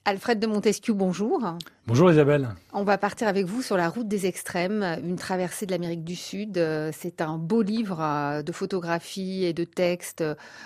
Alfred de Montesquiou, bonjour. Bonjour Isabelle. On va partir avec vous sur la route des extrêmes, une traversée de l'Amérique du Sud. C'est un beau livre de photographies et de textes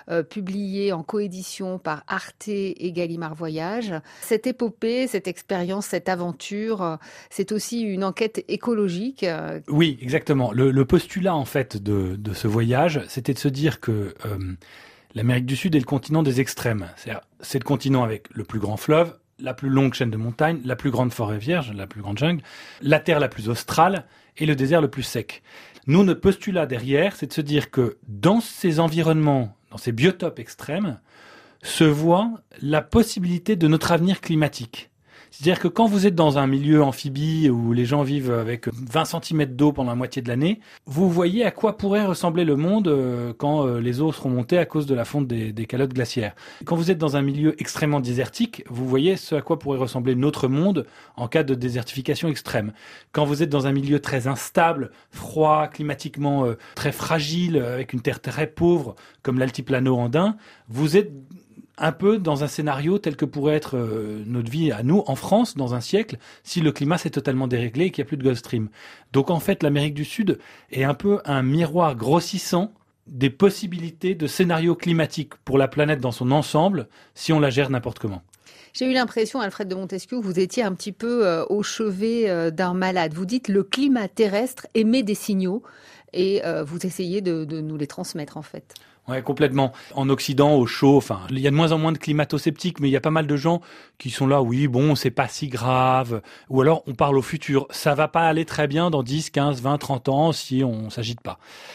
publié en coédition par Arte et Gallimard Voyages. Cette épopée, cette expérience, cette aventure, c'est aussi une enquête écologique. Oui, exactement. Le postulat en fait de ce voyage, c'était de se dire que l'Amérique du Sud est le continent des extrêmes. C'est le continent avec le plus grand fleuve, la plus longue chaîne de montagnes, la plus grande forêt vierge, la plus grande jungle, la terre la plus australe et le désert le plus sec. Nous, notre postulat derrière, c'est de se dire que dans ces environnements, dans ces biotopes extrêmes, se voit la possibilité de notre avenir climatique. C'est-à-dire que quand vous êtes dans un milieu amphibie où les gens vivent avec 20 cm d'eau pendant la moitié de l'année, vous voyez à quoi pourrait ressembler le monde quand les eaux seront montées à cause de la fonte des calottes glaciaires. Quand vous êtes dans un milieu extrêmement désertique, vous voyez ce à quoi pourrait ressembler notre monde en cas de désertification extrême. Quand vous êtes dans un milieu très instable, froid, climatiquement très fragile, avec une terre très pauvre, comme l'altiplano andin, vous êtes un peu dans un scénario tel que pourrait être notre vie à nous, en France, dans un siècle, si le climat s'est totalement déréglé et qu'il n'y a plus de Gulf Stream. Donc en fait, l'Amérique du Sud est un peu un miroir grossissant des possibilités de scénarios climatiques pour la planète dans son ensemble, si on la gère n'importe comment. J'ai eu l'impression, Alfred de Montesquiou, que vous étiez un petit peu au chevet d'un malade. Vous dites le climat terrestre émet des signaux et vous essayez de nous les transmettre en fait. Ouais, complètement. En Occident, au chaud, il y a de moins en moins de climato-sceptiques, mais il y a pas mal de gens qui sont là, oui, bon, c'est pas si grave. Ou alors, on parle au futur. Ça va pas aller très bien dans 10, 15, 20, 30 ans si on s'agite pas.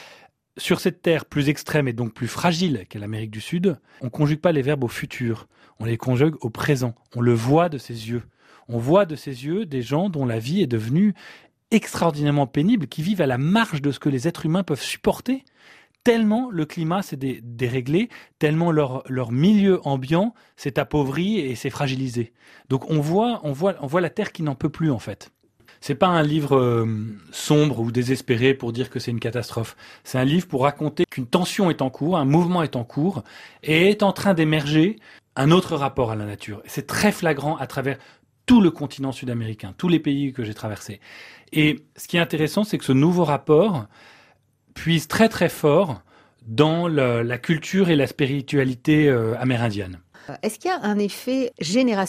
Sur cette terre plus extrême et donc plus fragile qu'est l'Amérique du Sud, on conjugue pas les verbes au futur. On les conjugue au présent. On le voit de ses yeux. On voit de ses yeux des gens dont la vie est devenue extraordinairement pénible, qui vivent à la marge de ce que les êtres humains peuvent supporter. Tellement le climat s'est déréglé, tellement leur milieu ambiant s'est appauvri et s'est fragilisé. Donc on voit la Terre qui n'en peut plus en fait. C'est pas un livre sombre ou désespéré pour dire que c'est une catastrophe. C'est un livre pour raconter qu'une tension est en cours, un mouvement est en cours et est en train d'émerger un autre rapport à la nature. Et c'est très flagrant à travers tout le continent sud-américain, tous les pays que j'ai traversés. Et ce qui est intéressant, c'est que ce nouveau rapport puise très très fort dans la culture et la spiritualité amérindienne. Est-ce qu'il y a un effet générationnel ?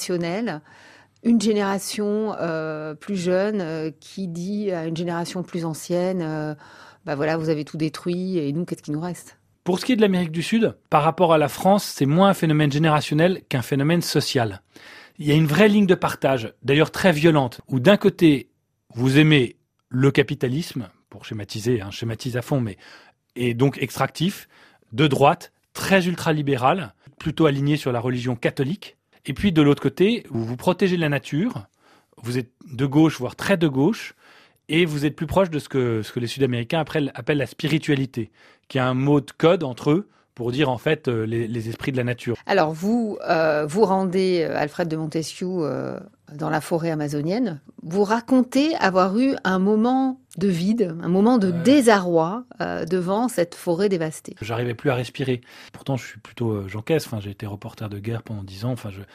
Une génération plus jeune qui dit à une génération plus ancienne voilà, vous avez tout détruit et nous, qu'est-ce qui nous reste ? Pour ce qui est de l'Amérique du Sud, par rapport à la France, c'est moins un phénomène générationnel qu'un phénomène social. Il y a une vraie ligne de partage, d'ailleurs très violente, où d'un côté, vous aimez le capitalisme, pour schématiser, je schématise à fond, mais et donc extractif, de droite, très ultralibéral, plutôt aligné sur la religion catholique. Et puis de l'autre côté, vous protégez la nature, vous êtes de gauche, voire très de gauche, et vous êtes plus proche de ce que les Sud-Américains appellent la spiritualité, qui est un mot de code entre eux pour dire en fait les esprits de la nature. Alors vous rendez, Alfred de Montesquiou, dans la forêt amazonienne. Vous racontez avoir eu un moment de vide, un moment de désarroi devant cette forêt dévastée. J'arrivais plus à respirer. Pourtant, je suis plutôt j'encaisse. J'ai été reporter de guerre pendant 10 ans.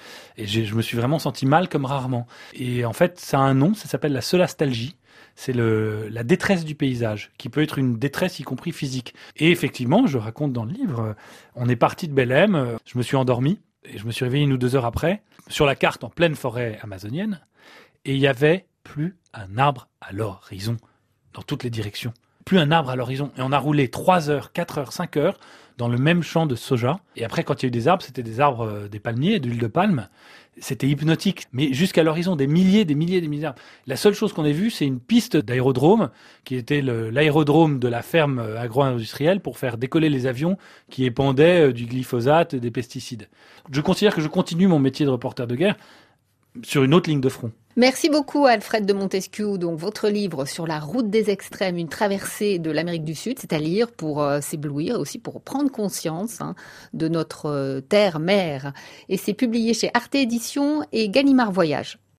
Je me suis vraiment senti mal comme rarement. Et en fait, ça a un nom. Ça s'appelle la solastalgie. C'est la détresse du paysage, qui peut être une détresse y compris physique. Et effectivement, je raconte dans le livre, on est parti de Belém, je me suis endormi, et je me suis réveillé 1 ou 2 heures après, sur la carte en pleine forêt amazonienne, et il y avait plus un arbre à l'horizon, dans toutes les directions. Plus un arbre à l'horizon. Et on a roulé 3 heures, 4 heures, 5 heures dans le même champ de soja. Et après, quand il y a eu des arbres, c'était des arbres, des palmiers, d'huile de palme. C'était hypnotique. Mais jusqu'à l'horizon, des milliers d'arbres. La seule chose qu'on ait vue, c'est une piste d'aérodrome, qui était l'aérodrome de la ferme agro-industrielle pour faire décoller les avions qui épandaient du glyphosate et des pesticides. Je considère que je continue mon métier de reporter de guerre sur une autre ligne de front. Merci beaucoup Alfred de Montesquiou. Donc votre livre sur la route des extrêmes, une traversée de l'Amérique du Sud, c'est à lire pour s'éblouir, aussi pour prendre conscience de notre terre-mère. Et c'est publié chez Arte Éditions et Gallimard Voyages.